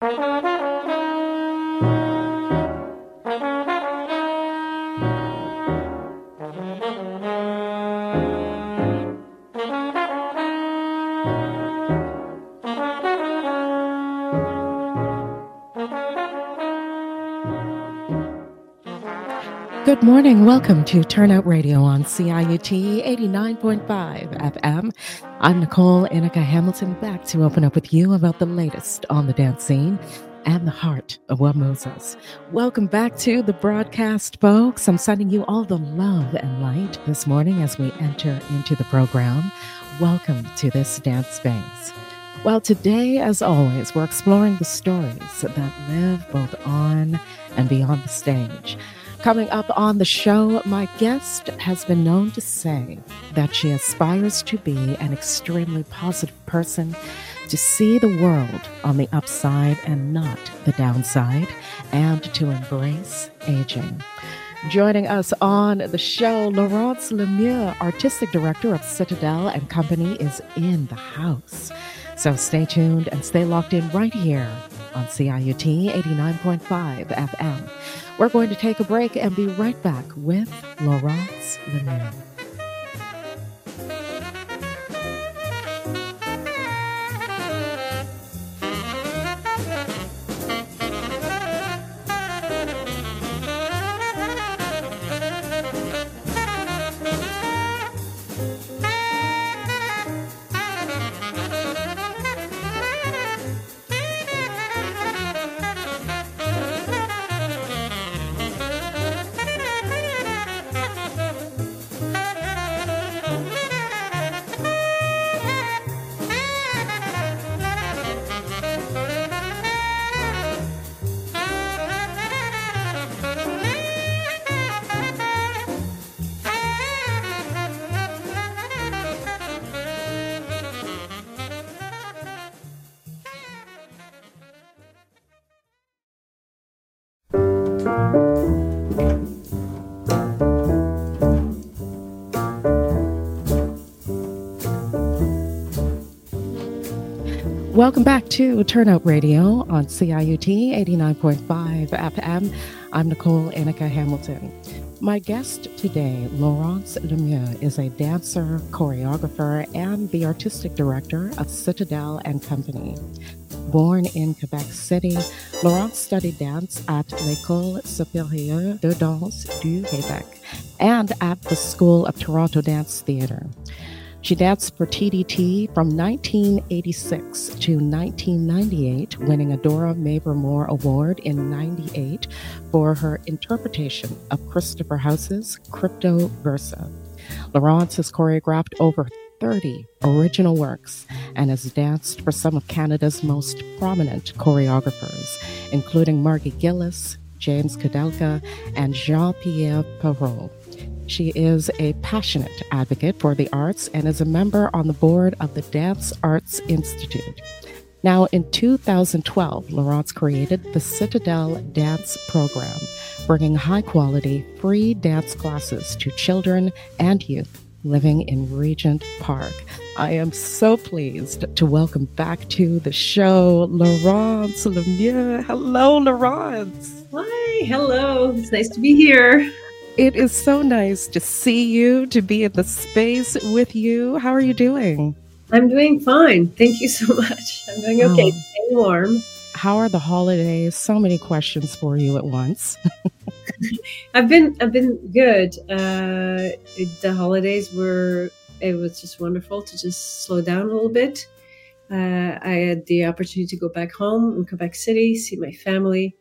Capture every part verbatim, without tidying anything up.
Good morning. Welcome to Turnout Radio on C I U T eighty-nine point five F M. I'm Nicole Inika Hamilton, back to open up with you about the latest on the dance scene and the heart of what moves us. Welcome back to the broadcast, folks. I'm sending you all the love and light this morning as we enter into the program. Welcome to this dance space. Well, today, as always, we're exploring the stories that live both on and beyond the stage. Coming up on the show, my guest has been known to say that she aspires to be an extremely positive person, to see the world on the upside and not the downside, and to embrace aging. Joining us on the show, Laurence Lemieux, Artistic Director of Citadel and Company, is in the house. So stay tuned and stay locked in right here on C I U T eighty-nine point five F M. We're going to take a break and be right back with Laurence Lemieux. Welcome back to Turnout Radio on C I U T eighty-nine point five F M. I'm Nicole Inika Hamilton. My guest today, Laurence Lemieux, is a dancer, choreographer, and the artistic director of Citadel and Company. Born in Quebec City, Laurence studied dance at l'École supérieure de danse du Québec and at the School of Toronto Dance Theatre. She danced for T D T from nineteen eighty-six to nineteen ninety-eight, winning a Dora Mabor Moore Award in ninety-eight for her interpretation of Christopher House's Crypto Versa. Laurence has choreographed over thirty original works and has danced for some of Canada's most prominent choreographers, including Margie Gillis, James Kudelka, and Jean-Pierre Perrault. She is a passionate advocate for the arts and is a member on the board of the Dance Arts Institute. Now, in two thousand twelve, Laurence created the Citadel Dance Program, bringing high-quality, free dance classes to children and youth living in Regent Park. I am so pleased to welcome back to the show, Laurence Lemieux. Hello, Laurence. Hi, hello. It's nice to be here. It is so nice to see you, to be in the space with you. How are you doing? I'm doing fine. Thank you so much. I'm doing okay. Oh. Staying warm. How are the holidays? So many questions for you at once. I've been I've been good. Uh, the holidays were, it was just wonderful to just slow down a little bit. Uh, I had the opportunity to go back home in Quebec City, see my family.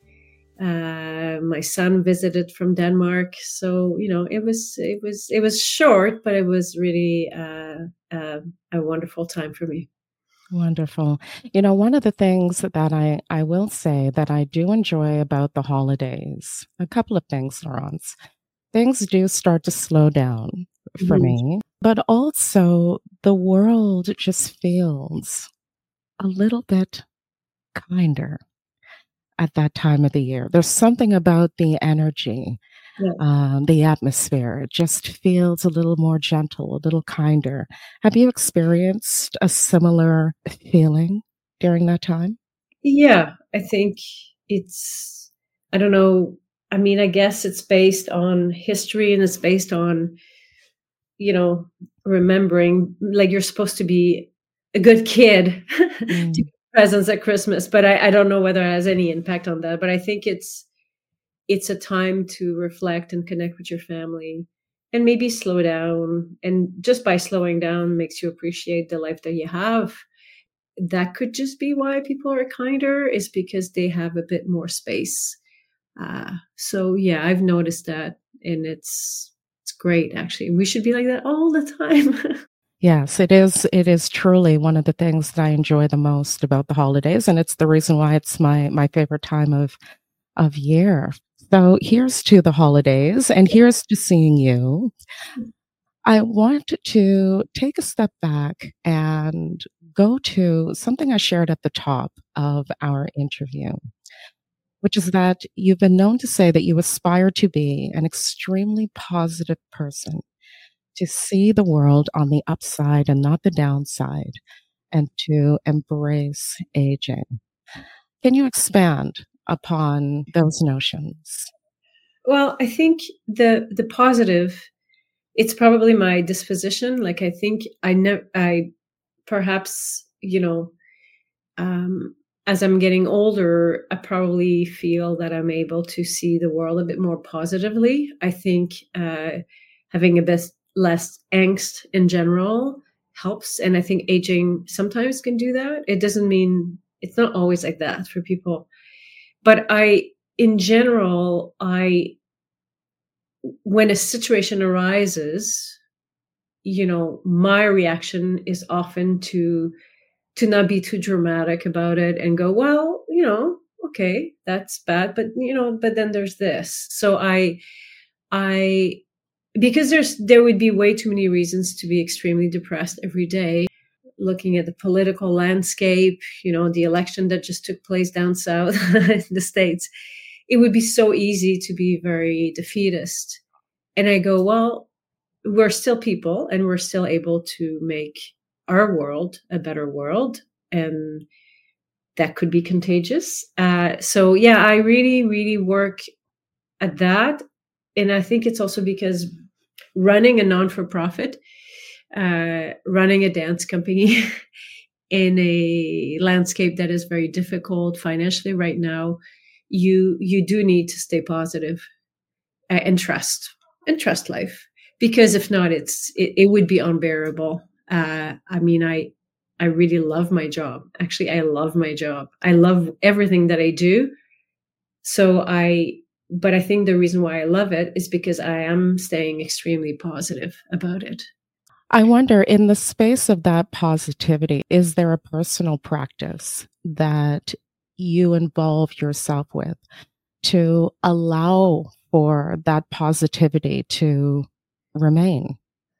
Uh, my son visited from Denmark, so you know it was it was it was short, but it was really uh, uh, a wonderful time for me. Wonderful. You know, one of the things that I, I will say that I do enjoy about the holidays, a couple of things, Laurence. Things do start to slow down for mm-hmm. me, but also the world just feels a little bit kinder at that time of the year. There's something about the energy, yeah. um, the atmosphere. It just feels a little more gentle, a little kinder. Have you experienced a similar feeling during that time? Yeah, I think it's, I don't know. I mean, I guess it's based on history and it's based on, you know, remembering like you're supposed to be a good kid to Mm. get presents at Christmas, but I, I don't know whether it has any impact on that. But I think it's it's a time to reflect and connect with your family and maybe slow down. And just by slowing down makes you appreciate the life that you have. That could just be why people are kinder, is because they have a bit more space. Uh, so yeah, I've noticed that, and it's it's great actually. We should be like that all the time. Yes, it is. It is truly one of the things that I enjoy the most about the holidays, and it's the reason why it's my my favorite time of of year. So here's to the holidays, and here's to seeing you. I want to take a step back and go to something I shared at the top of our interview, which is that you've been known to say that you aspire to be an extremely positive person, to see the world on the upside and not the downside, and to embrace aging. Can you expand upon those notions? Well, I think the the positive, it's probably my disposition. Like I think I never I perhaps, you know, um, as I'm getting older, I probably feel that I'm able to see the world a bit more positively. I think uh, having a bit less angst in general helps. And I think aging sometimes can do that. It doesn't mean it's not always like that for people. But I, in general, I, when a situation arises, you know, my reaction is often to to not be too dramatic about it and go, well, you know, okay, that's bad, but you know, but then there's this. So I, I, because there's there would be way too many reasons to be extremely depressed every day. Looking at the political landscape, you know, the election that just took place down south in the States, it would be so easy to be very defeatist. And I go, well, we're still people and we're still able to make our world a better world, and that could be contagious. Uh, so yeah, I really, really work at that. And I think it's also because running a non-for-profit, uh, running a dance company in a landscape that is very difficult financially right now, you you do need to stay positive, uh, and trust and trust life, because if not, it's it, it would be unbearable. Uh, I mean, I I really love my job. Actually, I love my job. I love everything that I do. So I, but I think the reason why I love it is because I am staying extremely positive about it. I wonder, in the space of that positivity, is there a personal practice that you involve yourself with to allow for that positivity to remain?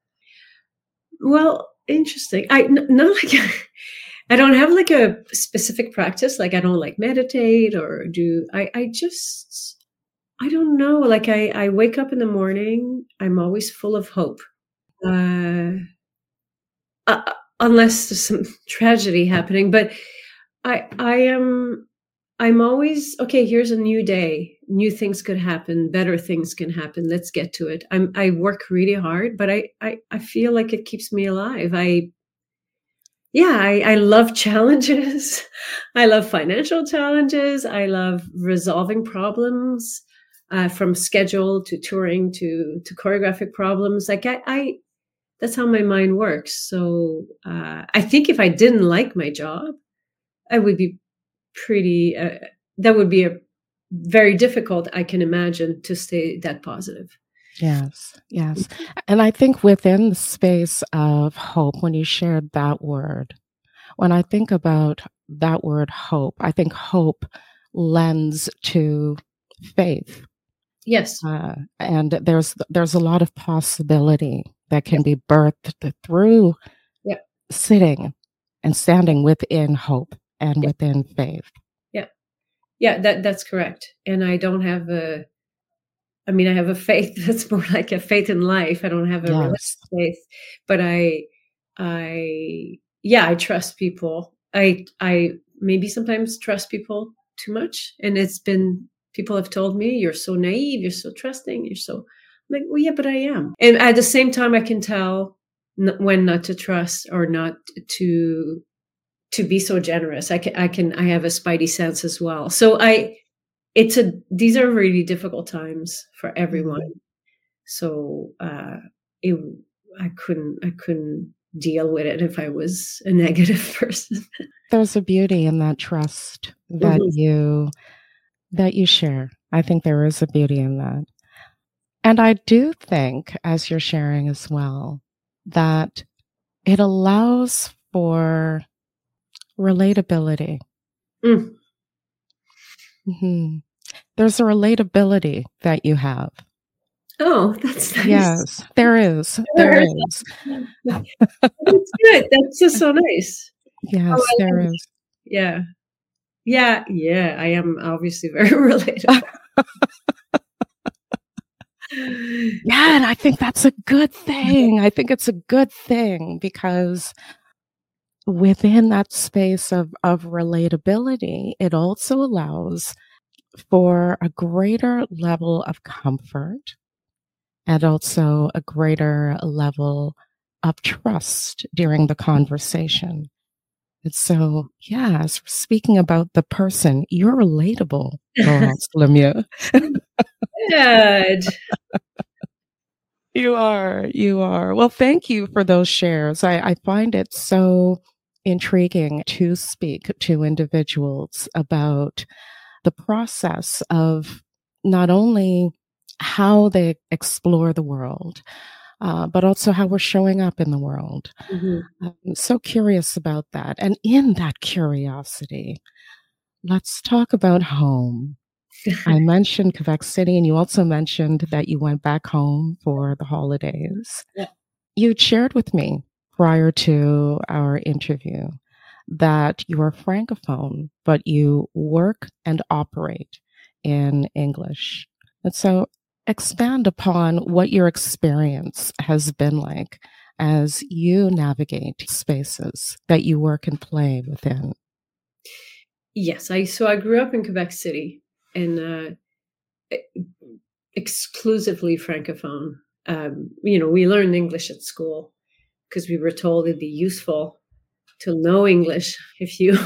Well, interesting. I n- not like I don't have like a specific practice. Like I don't like meditate or do I. I just I don't know. Like I I wake up in the morning. I'm always full of hope. Uh, uh, unless there's some tragedy happening, but I I am I'm always okay. Here's a new day. New things could happen. Better things can happen. Let's get to it. I'm I work really hard, but I I, I feel like it keeps me alive. I yeah, I, I love challenges. I love financial challenges. I love resolving problems, uh, from schedule to touring to to choreographic problems. Like I, I that's how my mind works. So uh, I think if I didn't like my job, I would be pretty. Uh, that would be a very difficult, I can imagine, to stay that positive. Yes, yes. And I think within the space of hope, when you shared that word, when I think about that word hope, I think hope lends to faith. Yes. Uh, and there's there's a lot of possibility that Yeah. can be birthed through Yeah. sitting and standing within hope and Yeah. within faith. Yeah. Yeah. That that's correct. And I don't have a. I mean, I have a faith that's more like a faith in life. I don't have a religious Yes. faith, but I, I, yeah, I trust people. I, I maybe sometimes trust people too much. And it's been, people have told me, you're so naive, you're so trusting, you're so, I'm like, well, yeah, but I am. And at the same time, I can tell n- when not to trust or not to, to be so generous. I can, I can, I have a spidey sense as well. So I, it's a, these are really difficult times for everyone. Mm-hmm. So, uh, it, I couldn't, I couldn't deal with it if I was a negative person. There's a beauty in that trust that mm-hmm. you, that you share. I think there is a beauty in that. And I do think, as you're sharing as well, that it allows for relatability. Mm. Mm-hmm. There's a relatability that you have. Oh, that's nice. Yes, there is. There is. That's good. That's just so nice. Yes, oh, there is. It. Yeah. Yeah. Yeah. I am obviously very relatable. Yeah, and I think that's a good thing. I think it's a good thing because within that space of, of relatability, it also allows for a greater level of comfort and also a greater level of trust during the conversation. And so, yeah, as we're speaking about the person, you're relatable, Laurence Lemieux. Good. You are, you are. Well, thank you for those shares. I, I find it so intriguing to speak to individuals about the process of not only how they explore the world, uh, but also how we're showing up in the world. Mm-hmm. I'm so curious about that. And in that curiosity, let's talk about home. I mentioned Quebec City, and you also mentioned that you went back home for the holidays. Yeah. You shared with me prior to our interview that you are Francophone, but you work and operate in English. And so expand upon what your experience has been like as you navigate spaces that you work and play within. Yes, I so I grew up in Quebec City and uh, exclusively Francophone. Um, you know, we learned English at school because we were told it'd be useful to know English if you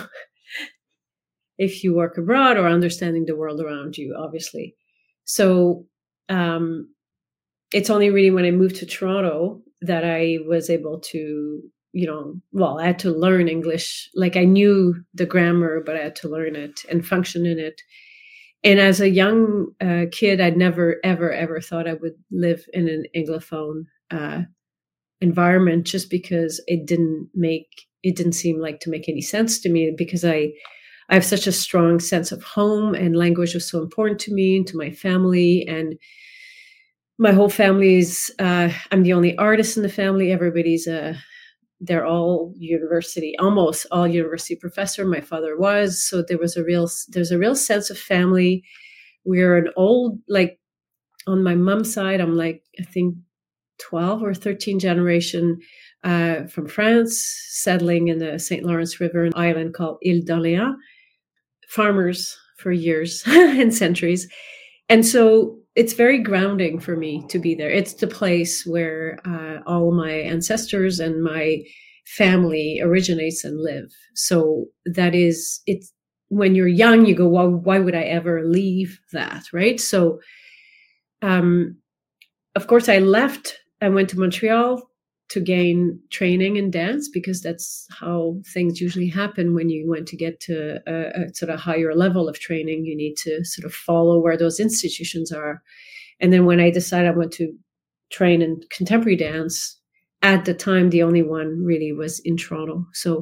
if you work abroad or understanding the world around you, obviously. So um, it's only really when I moved to Toronto that I was able to, you know, well, I had to learn English. Like I knew the grammar, but I had to learn it and function in it. And as a young uh, kid, I'd never, ever, ever thought I would live in an Anglophone uh, environment just because it didn't make, it didn't seem like to make any sense to me because I, I have such a strong sense of home and language was so important to me and to my family. And my whole family's, uh, I'm the only artist in the family. Everybody's a, they're all university, almost all university professor. My father was, so there was a real, there's a real sense of family. We're an old, like on my mom's side, I'm like, I think twelve or thirteen generation uh, from France, settling in the Saint Lawrence River, an island called Ile d'Orléans, farmers for years and centuries. And so it's very grounding for me to be there. It's the place where uh, all my ancestors and my family originates and live. So that is, it's when you're young, you go, well, why would I ever leave that? Right. So, um, of course, I left. I went to Montreal to gain training in dance because that's how things usually happen when you want to get to a, a sort of higher level of training. You need to sort of follow where those institutions are. And then when I decided I want to train in contemporary dance, at the time, the only one really was in Toronto. So,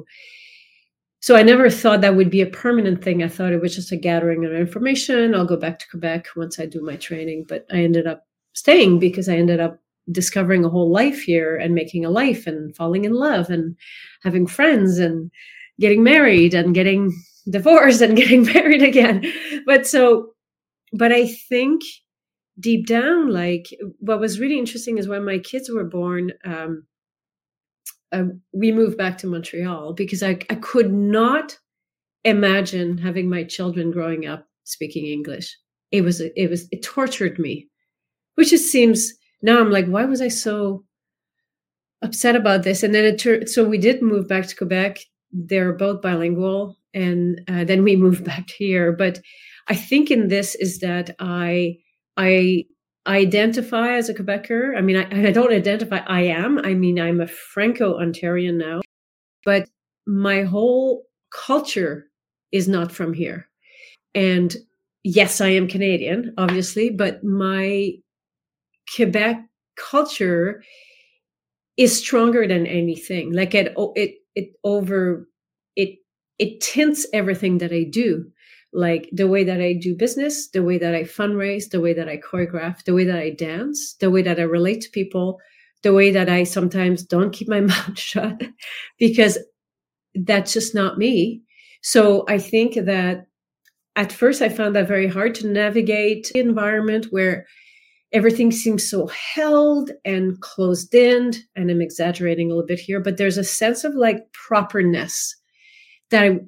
so I never thought that would be a permanent thing. I thought it was just a gathering of information. I'll go back to Quebec once I do my training. But I ended up staying because I ended up discovering a whole life here and making a life and falling in love and having friends and getting married and getting divorced and getting married again. But so, but I think deep down, like what was really interesting is when my kids were born, um, uh, we moved back to Montreal because I, I could not imagine having my children growing up speaking English. It was, it was, it tortured me, which just seems, now I'm like, why was I so upset about this? And then it turned, so we did move back to Quebec. They're both bilingual. And uh, then we moved back here. But I think in this is that I, I, identify as a Quebecer. I mean, I, I don't identify, I am. I mean, I'm a Franco-Ontarian now, but my whole culture is not from here. And yes, I am Canadian, obviously, but my Quebec culture is stronger than anything. Like it, it, it over, it, it tints everything that I do. Like the way that I do business, the way that I fundraise, the way that I choreograph, the way that I dance, the way that I relate to people, the way that I sometimes don't keep my mouth shut, because that's just not me. So I think that at first I found that very hard to navigate the environment where everything seems so held and closed in. And I'm exaggerating a little bit here, but there's a sense of like properness that I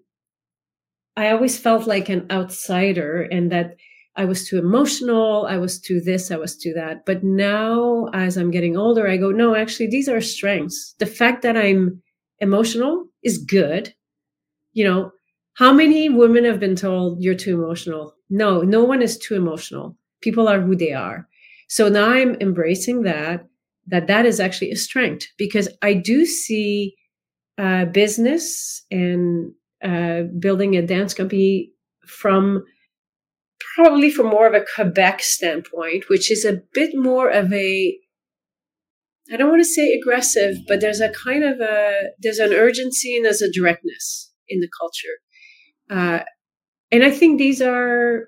I always felt like an outsider, and that I was too emotional. I was too this, I was too that. But now as I'm getting older, I go, no, actually, these are strengths. The fact that I'm emotional is good. You know, how many women have been told you're too emotional? No, no one is too emotional. People are who they are. So now I'm embracing that, that that is actually a strength, because I do see uh, business and Uh, building a dance company from probably from more of a Quebec standpoint, which is a bit more of a, I don't want to say aggressive, but there's a kind of a, there's an urgency and there's a directness in the culture. Uh, and I think these are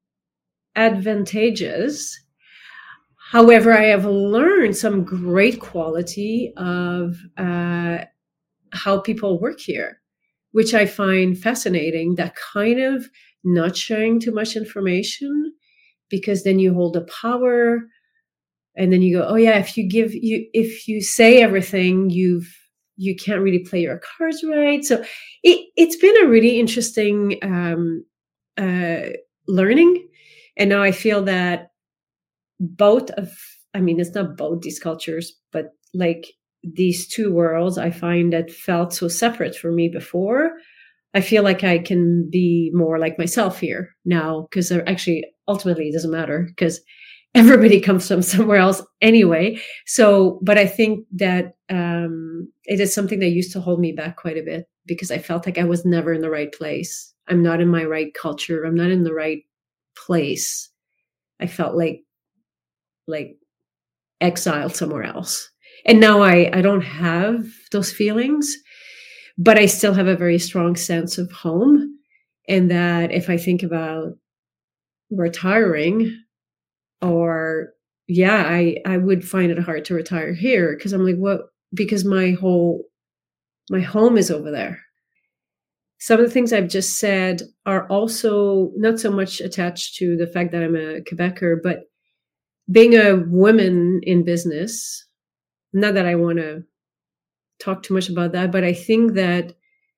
advantageous. However, I have learned some great quality of uh, how people work here, which I find fascinating, that kind of not sharing too much information, because then you hold the power, and then you go, oh yeah, if you give you, if you say everything, you've, you can't really play your cards right. So it, it's been a really interesting um, uh, learning. And now I feel that both of, I mean, it's not both these cultures, but like these two worlds, I find that felt so separate for me before. I feel like I can be more like myself here now, because actually, ultimately, it doesn't matter, because everybody comes from somewhere else anyway. So, but I think that um, it is something that used to hold me back quite a bit, because I felt like I was never in the right place. I'm not in my right culture. I'm not in the right place. I felt like, like exiled somewhere else. And now I, I don't have those feelings, but I still have a very strong sense of home. And that if I think about retiring, or yeah, I, I would find it hard to retire here, because I'm like, what? Because my whole, my home is over there. Some of the things I've just said are also not so much attached to the fact that I'm a Quebecer, but being a woman in business. Not that I want to talk too much about that, but I think that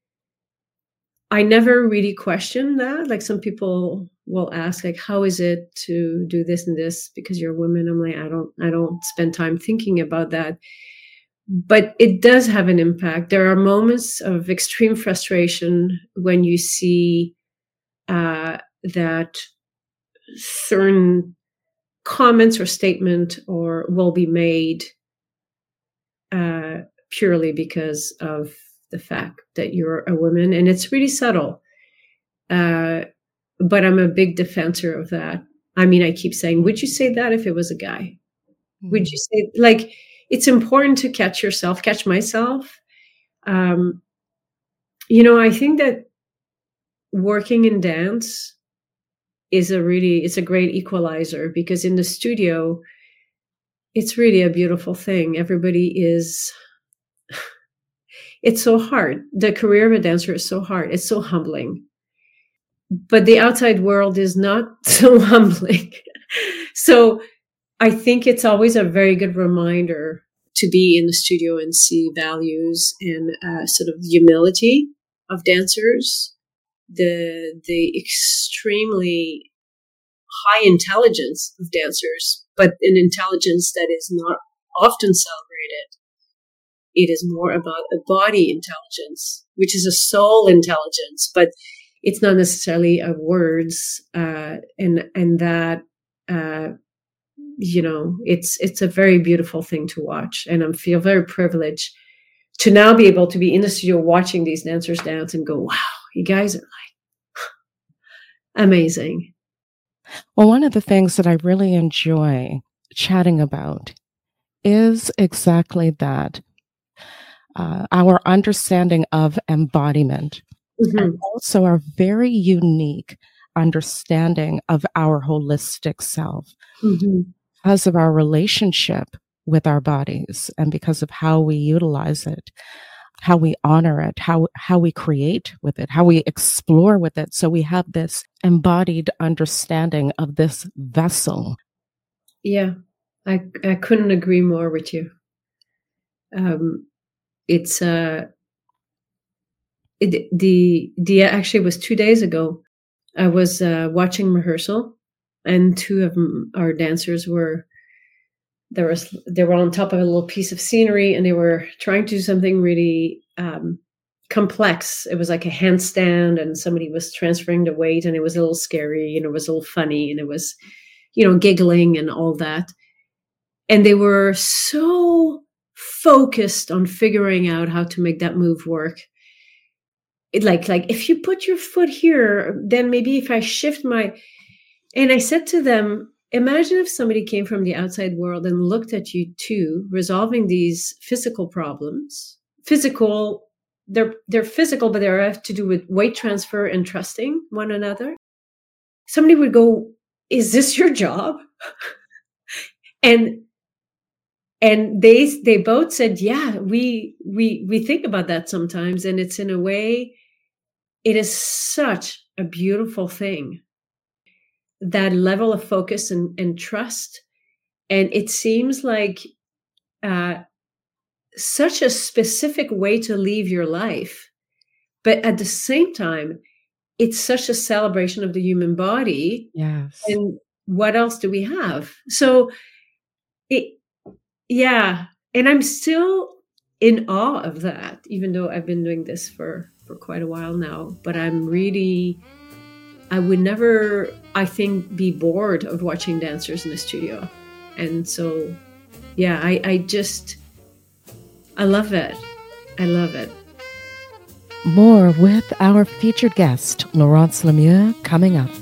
I never really questioned that. Like some people will ask, like, how is it to do this and this because you're a woman? I'm like, I don't, I don't spend time thinking about that. But it does have an impact. There are moments of extreme frustration when you see uh, that certain comments or statement or will be made uh, purely because of the fact that you're a woman, and it's really subtle. Uh, but I'm a big defender of that. I mean, I keep saying, would you say that if it was a guy? Mm-hmm. Would you say, like, it's important to catch yourself, catch myself. Um, you know, I think that working in dance is a really, it's a great equalizer, because in the studio, it's really a beautiful thing. Everybody is, it's so hard. The career of a dancer is so hard. It's so humbling. But the outside world is not so humbling. So I think it's always a very good reminder to be in the studio and see values and uh, sort of humility of dancers, the the extremely high intelligence of dancers, but an intelligence that is not often celebrated. It is more about a body intelligence, which is a soul intelligence, but it's not necessarily a words, uh, and and that uh, you know, it's it's a very beautiful thing to watch, and I feel very privileged to now be able to be in the studio watching these dancers dance and go, "Wow, you guys are like amazing." Well, one of the things that I really enjoy chatting about is exactly that. Uh, our understanding of embodiment, mm-hmm. and also our very unique understanding of our holistic self, mm-hmm. because of our relationship with our bodies and because of how we utilize it, how we honor it, how, how we create with it, how we explore with it. So we have this embodied understanding of this vessel. Yeah, I, I couldn't agree more with you. Um, It's uh, it, the the actually it was two days ago. I was uh, watching rehearsal, and two of our dancers were there was they were on top of a little piece of scenery, and they were trying to do something really um, complex. It was like a handstand, and somebody was transferring the weight, and it was a little scary, and it was a little funny, and it was, you know, giggling and all that, and they were so focused on figuring out how to make that move work. It like, like if you put your foot here, then maybe if I shift my, and I said to them, imagine if somebody came from the outside world and looked at you too, resolving these physical problems, physical, they're, they're physical, but they have to do with weight transfer and trusting one another. Somebody would go, is this your job? and And they they both said, yeah, we we we think about that sometimes. And it's in a way, it is such a beautiful thing, that level of focus and, and trust. And it seems like uh, such a specific way to live your life. But at the same time, it's such a celebration of the human body. Yes. And what else do we have? So it, yeah. And I'm still in awe of that, even though I've been doing this for, for quite a while now. But I'm really, I would never, I think, be bored of watching dancers in the studio. And so, yeah, I, I just, I love it. I love it. More with our featured guest, Laurence Lemieux, coming up.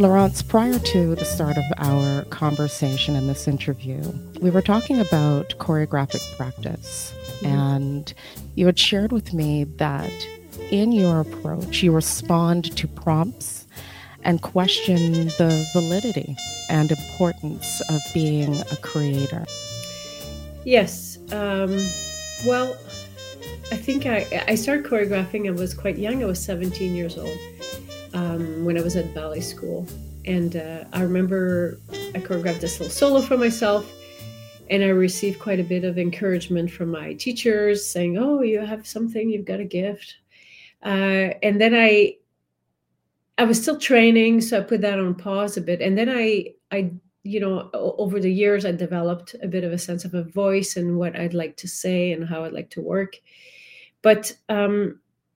Laurence, prior to the start of our conversation in this interview, we were talking about choreographic practice. Mm-hmm. And you had shared with me that in your approach, you respond to prompts and question the validity and importance of being a creator. Yes. Um, well, I think I, I started choreographing. I was quite young. I was seventeen years old um, when I was at ballet school. And uh, I remember I choreographed this little solo for myself. And I received quite a bit of encouragement from my teachers saying, oh, you have something, you've got a gift. Uh, and then I I was still training, so I put that on pause a bit. And then I, I, you know, over the years, I developed a bit of a sense of a voice and what I'd like to say and how I'd like to work. But um,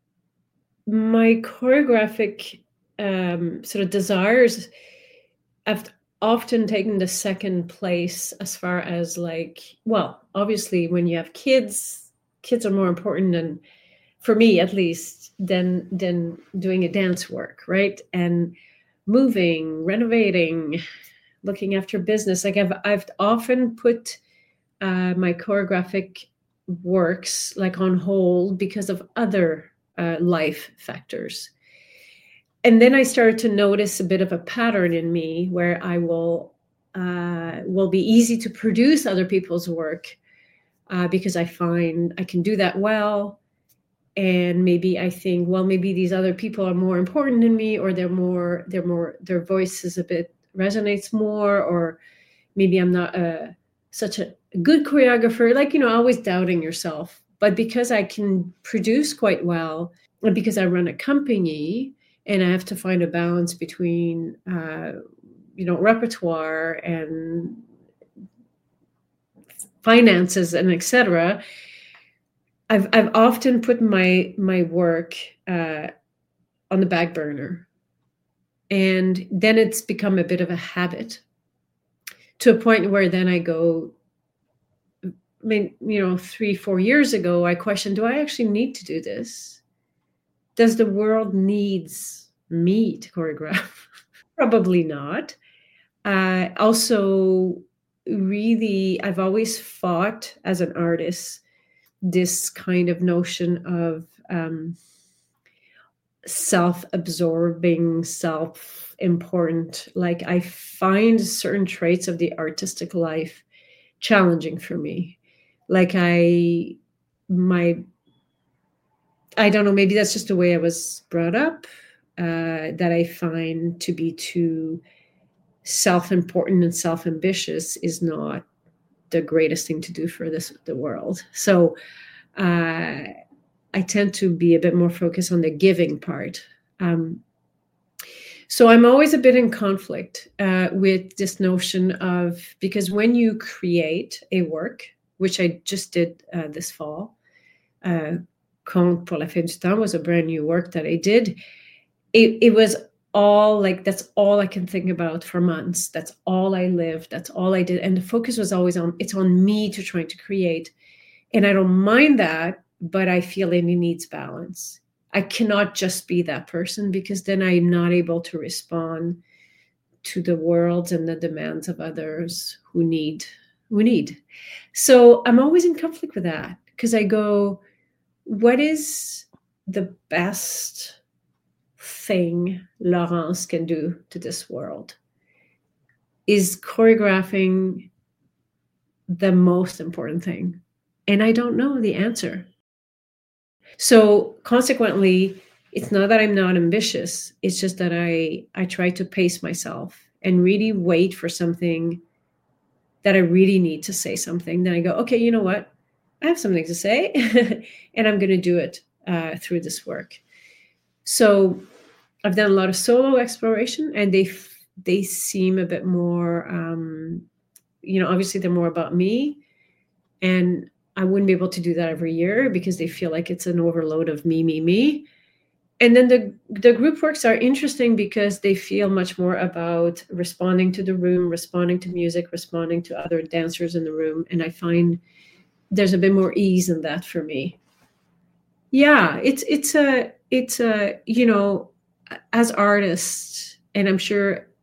my choreographic um, sort of desires have often taken the second place as far as like, well, obviously when you have kids, kids are more important than, for me at least, than than doing a dance work, right? And moving, renovating, looking after business. Like I've I've often put uh, my choreographic works like on hold because of other uh, life factors. And then I started to notice a bit of a pattern in me where I will uh, will be easy to produce other people's work uh, because I find I can do that well. And maybe I think, well, maybe these other people are more important than me, or they're more, they're more, their voice is a bit resonates more, or maybe I'm not a, such a good choreographer. Like, you know, always doubting yourself. But because I can produce quite well, and because I run a company, and I have to find a balance between, uh, you know, repertoire and finances and et cetera. I've I've often put my my work uh, on the back burner, and then it's become a bit of a habit, to a point where then I go. I mean, you know, three four years ago, I questioned: do I actually need to do this? Does the world needs me to choreograph? Probably not. Uh, also, really, I've always fought as an artist this kind of notion of um, self-absorbing, self-important. Like I find certain traits of the artistic life challenging for me. Like I, my, I don't know, maybe that's just the way I was brought up, uh, that I find to be too self-important and self-ambitious is not the greatest thing to do for this the world. So uh, I tend to be a bit more focused on the giving part. Um, so I'm always a bit in conflict uh, with this notion of, because when you create a work, which I just did uh, this fall, uh, Conte pour la fin du temps was a brand new work that I did. It, it was all like, that's all I can think about for months. That's all I lived. That's all I did. And the focus was always on, it's on me to try to create. And I don't mind that, but I feel it needs balance. I cannot just be that person, because then I'm not able to respond to the world and the demands of others who need, who need. So I'm always in conflict with that, because I go, what is the best thing Laurence can do to this world? Is choreographing the most important thing? And I don't know the answer. So consequently, it's not that I'm not ambitious. It's just that I, I try to pace myself and really wait for something that I really need to say something. Then I go, okay, you know what? I have something to say and I'm going to do it uh, through this work. So I've done a lot of solo exploration, and they they seem a bit more, um, you know, obviously they're more about me, and I wouldn't be able to do that every year because they feel like it's an overload of me, me, me. And then the the group works are interesting because they feel much more about responding to the room, responding to music, responding to other dancers in the room, and I find there's a bit more ease in that for me. Yeah, it's it's a it's a you know. As artists, and I'm sure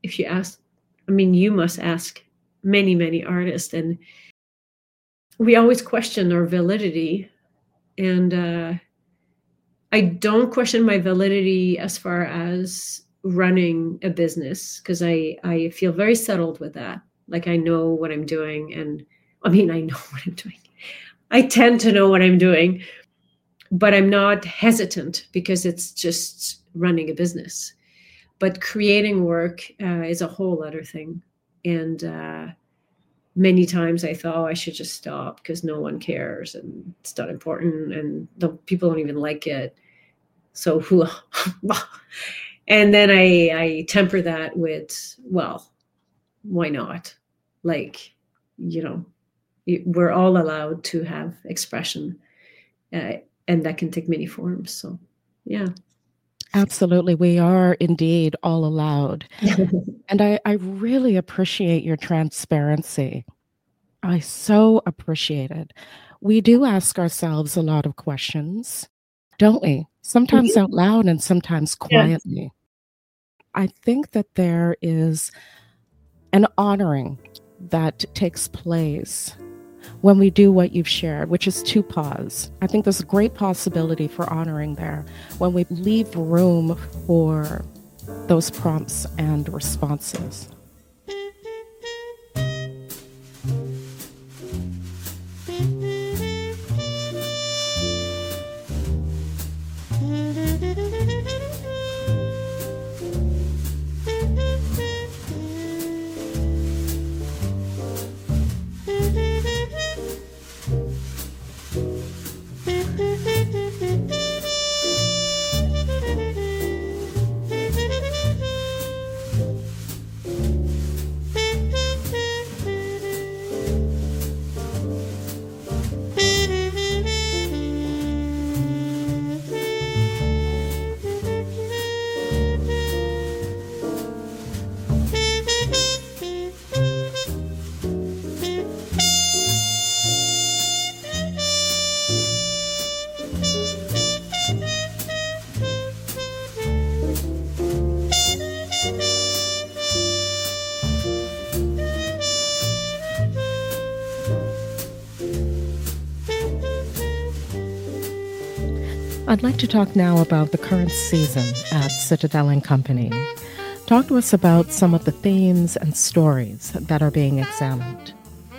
if you ask, I mean, you must ask many, many artists, and we always question our validity. And uh, I don't question my validity as far as running a business, because I, I feel very settled with that. Like, I know what I'm doing. And I mean, I know what I'm doing. I tend to know what I'm doing, but I'm not hesitant because it's just running a business. But creating work uh, is a whole other thing. And uh, many times I thought, oh, I should just stop because no one cares and it's not important and the people don't even like it. So who? And then I, I temper that with, well, why not? Like, you know, we're all allowed to have expression, uh, and that can take many forms. So, yeah. Absolutely. We are indeed all allowed. And I, I really appreciate your transparency. I so appreciate it. We do ask ourselves a lot of questions, don't we? Sometimes mm-hmm. out loud and sometimes quietly. Yes. I think that there is an honoring that takes place when we do what you've shared, which is to pause. I think there's a great possibility for honoring there when we leave room for those prompts and responses. I'd like to talk now about the current season at Citadel and Company. Talk to us about some of the themes and stories that are being examined.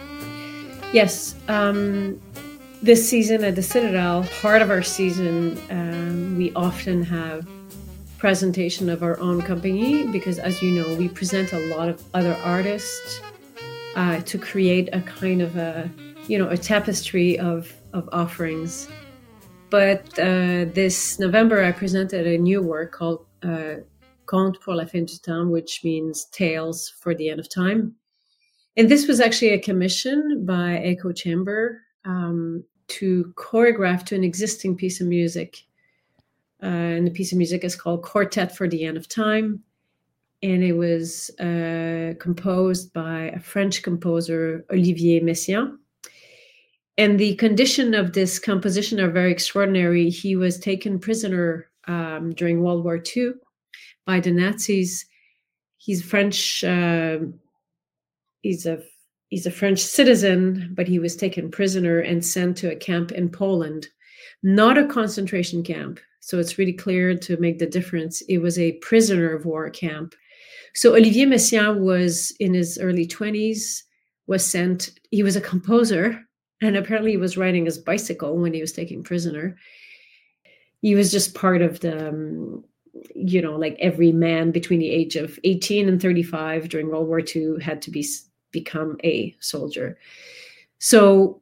Yes, um, this season at the Citadel, part of our season, um, we often have presentation of our own company because, as you know, we present a lot of other artists uh, to create a kind of a, you know, a tapestry of, of offerings. But uh, this November, I presented a new work called uh, Contes pour la fin du temps, which means Tales for the End of Time. And this was actually a commission by Echo Chamber um, to choreograph to an existing piece of music. Uh, and the piece of music is called Quartet for the End of Time. And it was uh, composed by a French composer, Olivier Messiaen. And the condition of this composition are very extraordinary. He was taken prisoner um, during World War Two by the Nazis. He's French. Uh, he's a he's a French citizen, but he was taken prisoner and sent to a camp in Poland, not a concentration camp. So it's really clear to make the difference. It was a prisoner of war camp. So Olivier Messiaen was in his early twenties. Was sent. He was a composer. And apparently he was riding his bicycle when he was taken prisoner. He was just part of the, um, you know, like every man between the age of eighteen and thirty-five during World War Two had to be become a soldier. So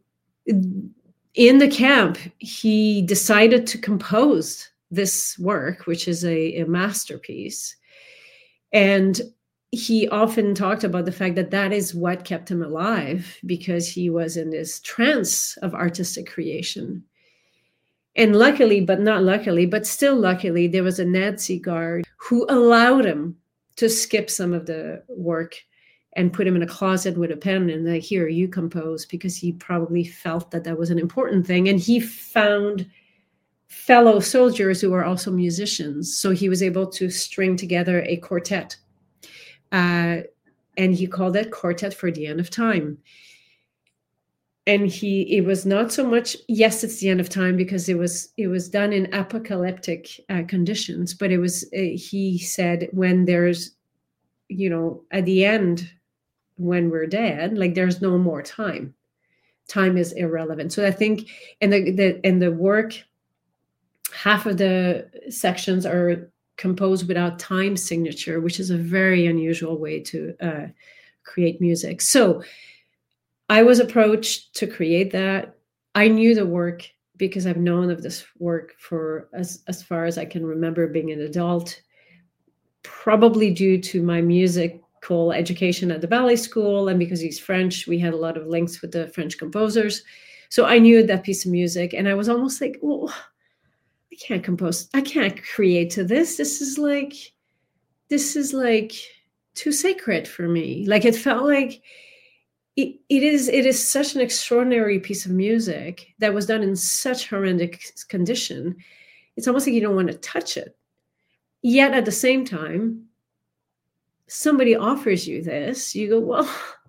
in the camp, he decided to compose this work, which is a, a masterpiece. And he often talked about the fact that that is what kept him alive, because he was in this trance of artistic creation. And luckily, but not luckily, but still luckily, there was a Nazi guard who allowed him to skip some of the work and put him in a closet with a pen and like, here, you compose, because he probably felt that that was an important thing. And he found fellow soldiers who were also musicians. So he was able to string together a quartet. uh, and he called it Quartet for the End of Time. And he, it was not so much, yes, it's the end of time, because it was, it was done in apocalyptic uh, conditions, but it was, uh, he said, when there's, you know, at the end, when we're dead, like there's no more time. Time is irrelevant. So I think, and the, the, and the work, half of the sections are composed without time signature, which is a very unusual way to uh, create music. So I was approached to create that. I knew the work because I've known of this work for as, as far as I can remember being an adult, probably due to my musical education at the ballet school. And because he's French, we had a lot of links with the French composers. So I knew that piece of music, and I was almost like, oh, I can't compose. I can't create to this. This is like, this is like too sacred for me. Like it felt like, It, it is it is such an extraordinary piece of music that was done in such horrendous condition. It's almost like you don't want to touch it. Yet at the same time, somebody offers you this. You go, well,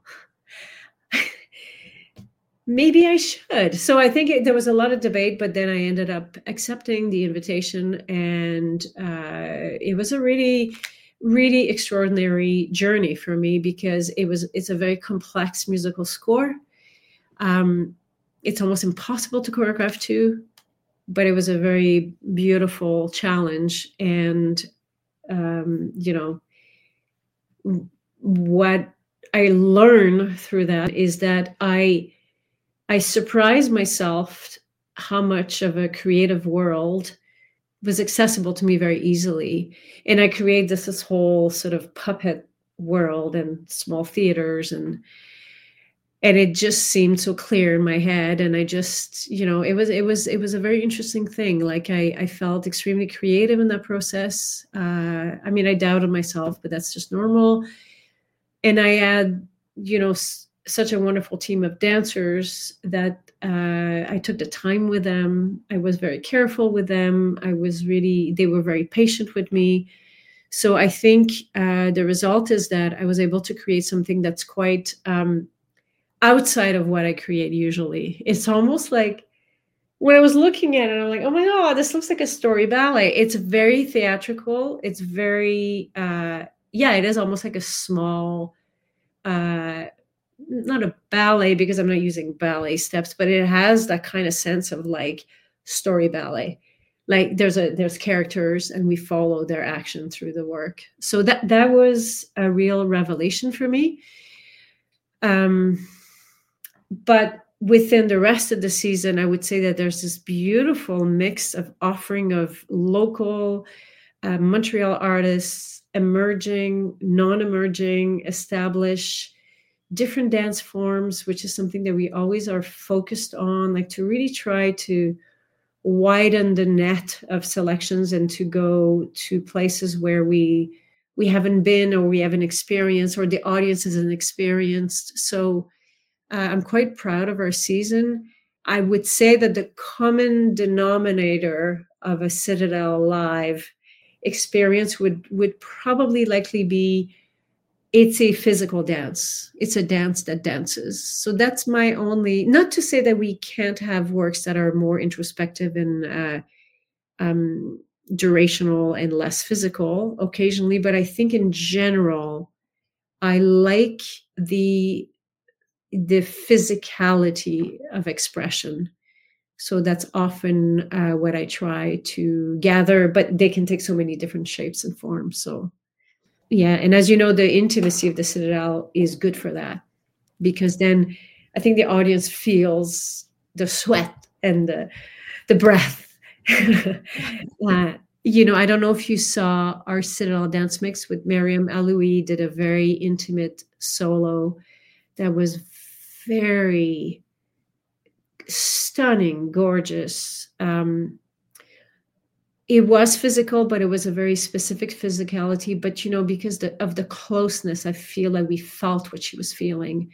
maybe I should. So I think it, there was a lot of debate, but then I ended up accepting the invitation, and uh, it was a really really extraordinary journey for me, because it was it's a very complex musical score. Um, it's almost impossible to choreograph to, but it was a very beautiful challenge. And um, you know, what I learned through that is that I I surprised myself how much of a creative world was accessible to me very easily. And I created this, this whole sort of puppet world and small theaters, and and it just seemed so clear in my head. And I just, you know, it was it was it was a very interesting thing. Like I, I felt extremely creative in that process. Uh, I mean, I doubted myself, but that's just normal. And I had, you know, s- such a wonderful team of dancers that uh, I took the time with them. I was very careful with them. I was really, they were very patient with me. So I think uh, the result is that I was able to create something that's quite um, outside of what I create usually. It's almost like when I was looking at it, I'm like, oh my God, this looks like a story ballet. It's very theatrical. It's very, uh, yeah, it is almost like a small, uh, not a ballet because I'm not using ballet steps, but it has that kind of sense of like story ballet. Like there's a there's characters and we follow their action through the work. So that that was a real revelation for me. Um, but within the rest of the season, I would say that there's this beautiful mix of offering of local uh, Montreal artists, emerging, non-emerging, established, different dance forms, which is something that we always are focused on, like to really try to widen the net of selections and to go to places where we we haven't been, or we haven't experienced, or the audience isn't experienced. So uh, I'm quite proud of our season. I would say that the common denominator of a Citadel Live experience would would probably likely be it's a physical dance. It's a dance that dances. So that's my only, not to say that we can't have works that are more introspective and uh, um, durational and less physical occasionally, but I think in general, I like the the physicality of expression. So that's often uh, what I try to gather, but they can take so many different shapes and forms. So yeah, and as you know, the intimacy of the Citadel is good for that, because then I think the audience feels the sweat and the the breath. uh, you know, I don't know if you saw our Citadel dance mix with Miriam Aloui did a very intimate solo that was very stunning, gorgeous. Um, it was physical, but it was a very specific physicality. But, you know, because the, of the closeness, I feel like we felt what she was feeling.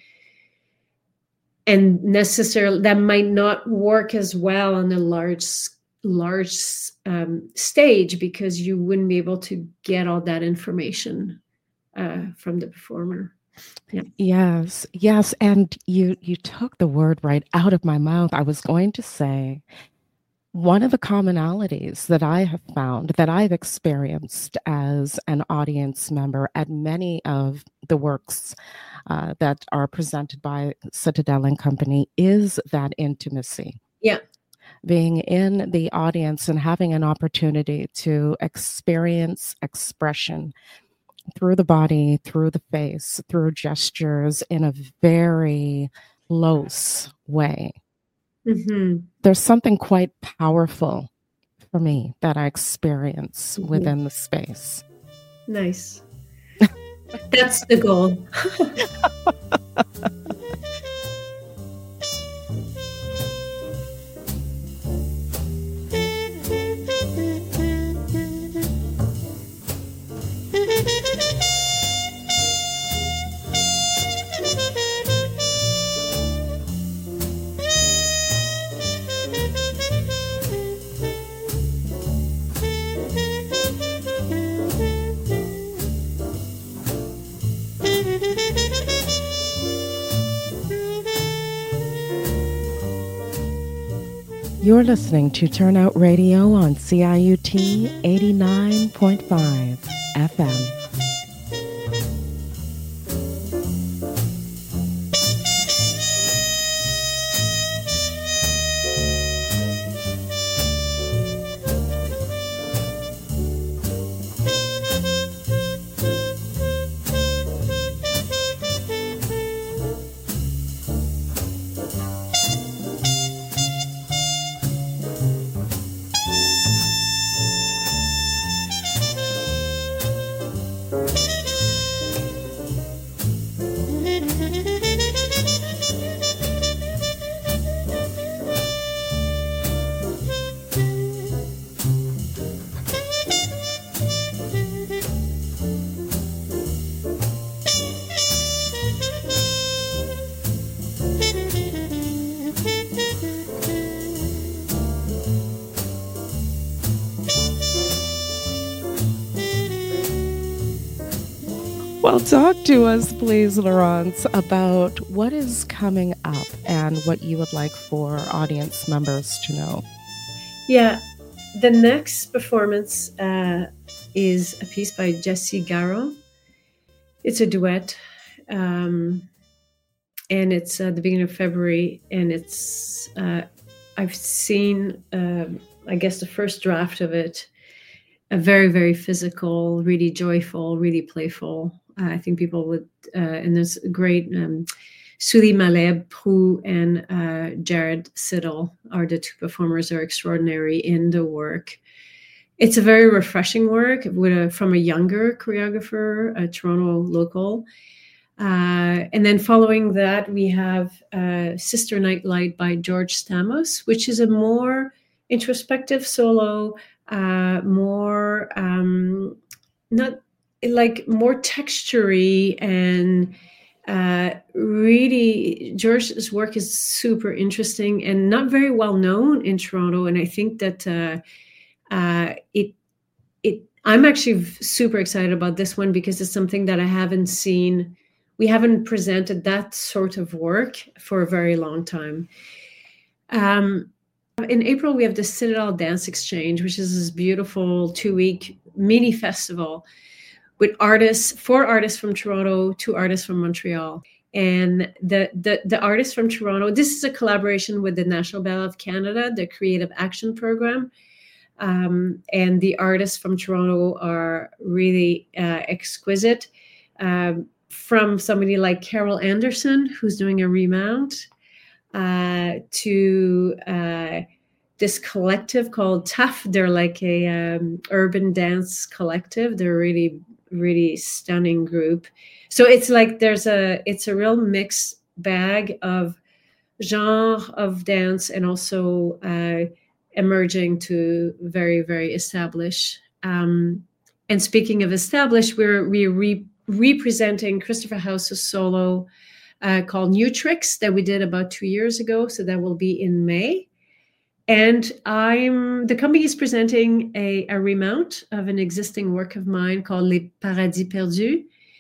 And necessarily that might not work as well on a large, large um, stage, because you wouldn't be able to get all that information uh, from the performer. Yeah. Yes, yes, and you you took the word right out of my mouth. I was going to say one of the commonalities that I have found, that I've experienced as an audience member at many of the works uh, that are presented by Citadel and Company, is that intimacy. Yeah. Being in the audience and having an opportunity to experience expression through the body, through the face, through gestures in a very close way. Mm-hmm. There's something quite powerful for me that I experience mm-hmm. within the space. Nice. That's the goal. You're listening to Turnout Radio on C I U T eighty-nine point five F M. Well, talk to us, please, Laurence, about what is coming up and what you would like for audience members to know. Yeah, the next performance uh, is a piece by Jessie Garon. It's a duet, um, and it's at the beginning of February, and it's, uh, I've seen, uh, I guess, the first draft of it, a very, very physical, really joyful, really playful. Uh, I think people would, uh, and there's great, um, Sully Maleb Prou and uh, Jared Siddle are the two performers, are extraordinary in the work. It's a very refreshing work with a, from a younger choreographer, a Toronto local. Uh, and then following that, we have uh, Sister Nightlight by George Stamos, which is a more introspective solo, uh, more, um, not like more textury, and uh, really George's work is super interesting and not very well known in Toronto. And I think that uh, uh, it, it, I'm actually super excited about this one because it's something that I haven't seen. We haven't presented that sort of work for a very long time. Um, in April, we have the Citadel Dance Exchange, which is this beautiful two-week mini festival with artists, four artists from Toronto, two artists from Montreal. And the, the, the artists from Toronto, this is a collaboration with the National Ballet of Canada, the Creative Action Program. Um, and the artists from Toronto are really uh, exquisite. Um, from somebody like Carol Anderson, who's doing a remount, uh, to uh, this collective called T A F. They're like a um, urban dance collective. They're really, really stunning group. So it's like there's a, it's a real mixed bag of genre of dance and also uh, emerging to very, very established. Um, and speaking of established, we're we re- representing Christopher House's solo uh, called New Tricks that we did about two years ago. So that will be in May. And I'm the company is presenting a, a remount of an existing work of mine called Les Paradis Perdus.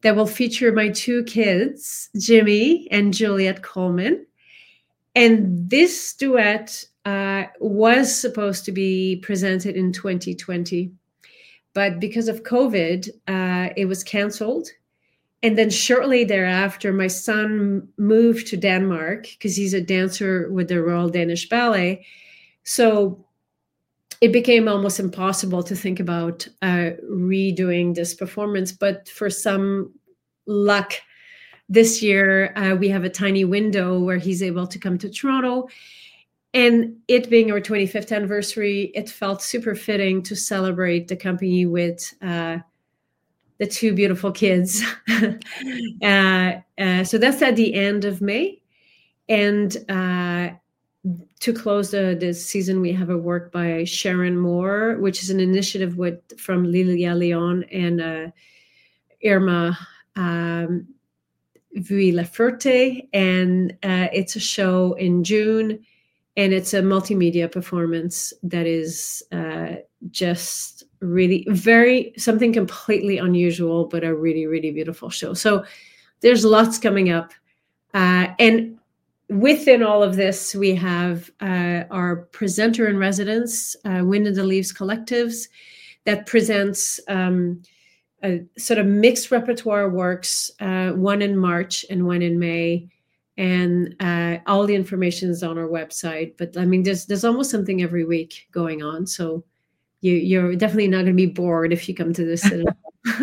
that will feature my two kids, Jimmy and Juliet Coleman. And this duet uh, was supposed to be presented in twenty twenty, but because of COVID, uh, it was canceled. And then shortly thereafter, my son moved to Denmark because he's a dancer with the Royal Danish Ballet. So it became almost impossible to think about uh, redoing this performance. But for some luck, this year uh, we have a tiny window where he's able to come to Toronto. And it being our twenty-fifth anniversary, it felt super fitting to celebrate the company with uh, the two beautiful kids. uh, uh, so that's at the end of May. And uh, to close the, the season, we have a work by Sharon Moore, which is an initiative with from Lilia Leon and uh, Irma um, Vuilaferte. And uh, it's a show in June, and it's a multimedia performance that is uh, just really very, something completely unusual, but a really, really beautiful show. So there's lots coming up. Uh, and within all of this, we have uh, our presenter in residence, uh, Wind in the Leaves Collectives, that presents um, a sort of mixed repertoire works, uh, one in March and one in May. And uh, all the information is on our website. But I mean, there's there's almost something every week going on. So you, you're definitely not going to be bored if you come to this cinema.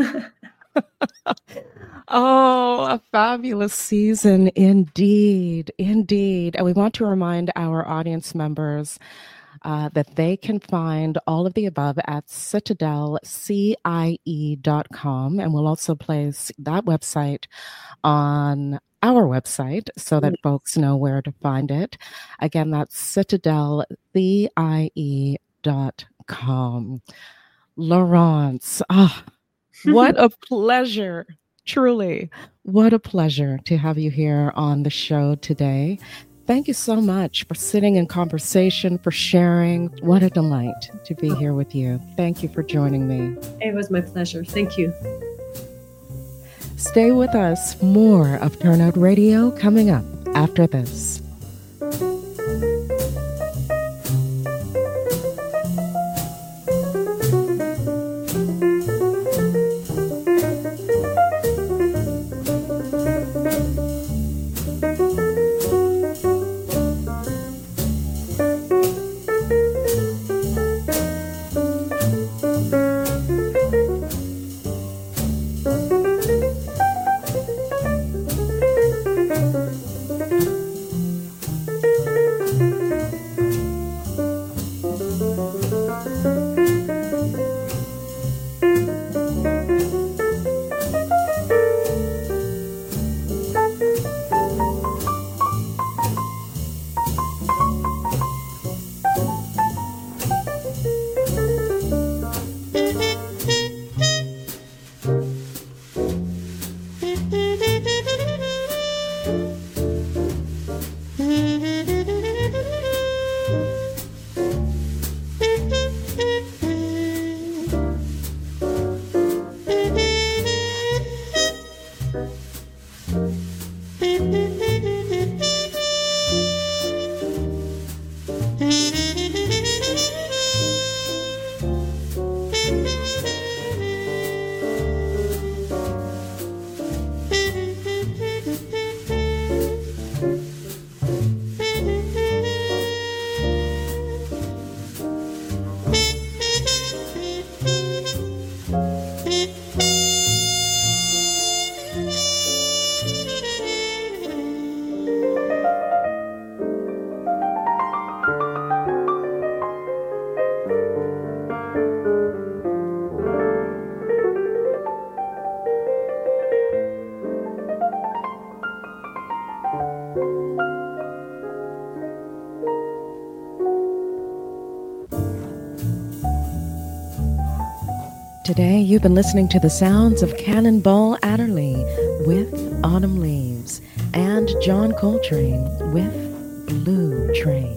Oh, a fabulous season indeed, indeed. And we want to remind our audience members uh, that they can find all of the above at citadel c i e dot com. And we'll also place that website on our website so that folks know where to find it. Again, that's citadel c i e dot com. Laurence, ah, oh, what a pleasure. Truly, what a pleasure to have you here on the show today. Thank you so much for sitting in conversation, for sharing. What a delight to be here with you. Thank you for joining me. It was my pleasure. Thank you. Stay with us. More of Turnout Radio coming up after this. Today, you've been listening to the sounds of Cannonball Adderley with Autumn Leaves and John Coltrane with Blue Train.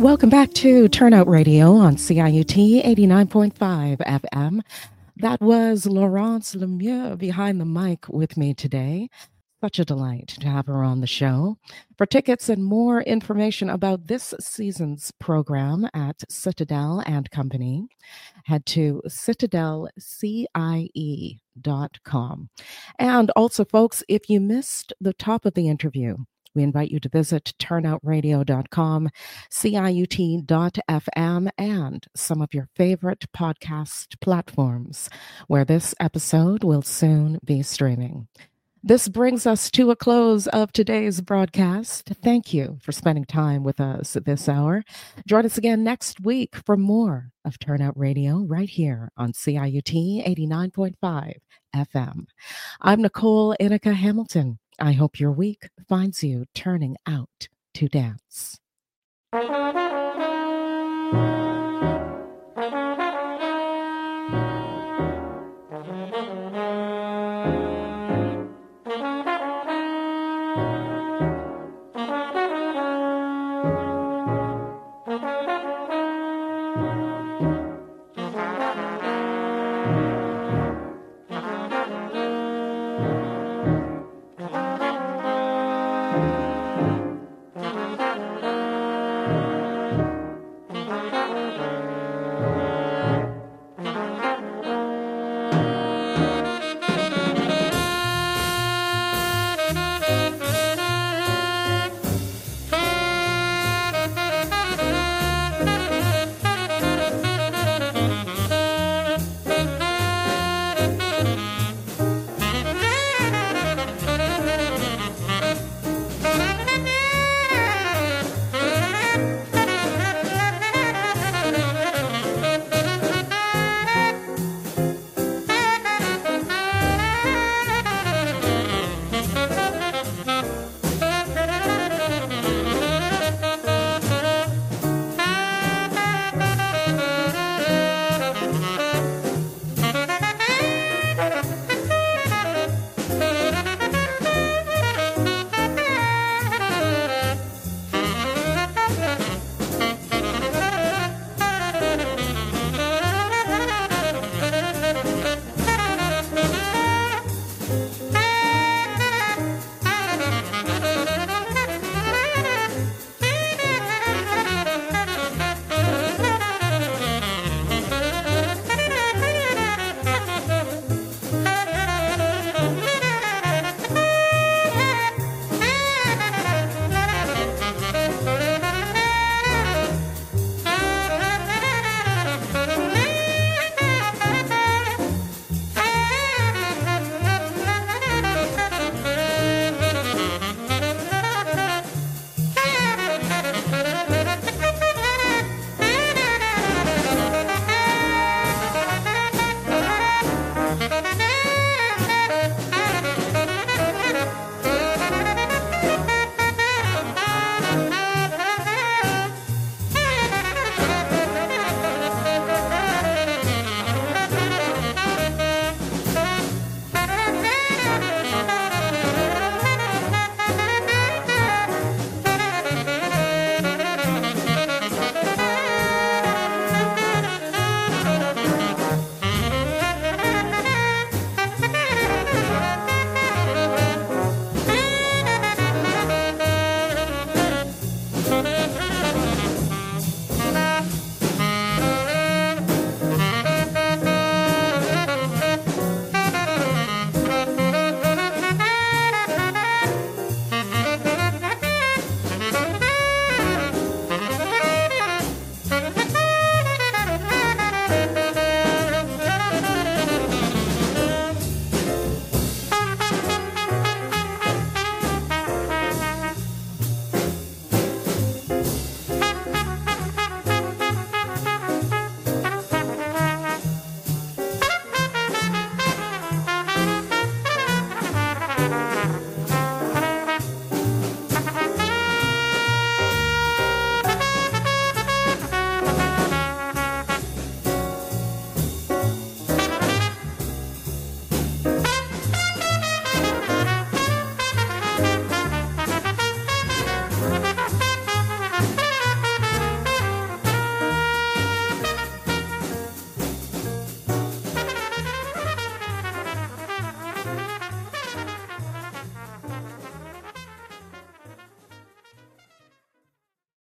Welcome back to Turnout Radio on C I U T eighty-nine point five F M. That was Laurence Lemieux behind the mic with me today. Such a delight to have her on the show. For tickets and more information about this season's program at Citadel and Company, head to citadel c i e dot com. And also, folks, if you missed the top of the interview, we invite you to visit turnout radio dot com, C I U T dot F M, and some of your favorite podcast platforms where this episode will soon be streaming. This brings us to a close of today's broadcast. Thank you for spending time with us at this hour. Join us again next week for more of Turnout Radio right here on C I U T eighty-nine point five F M. I'm Nicole Inica Hamilton. I hope your week finds you turning out to dance.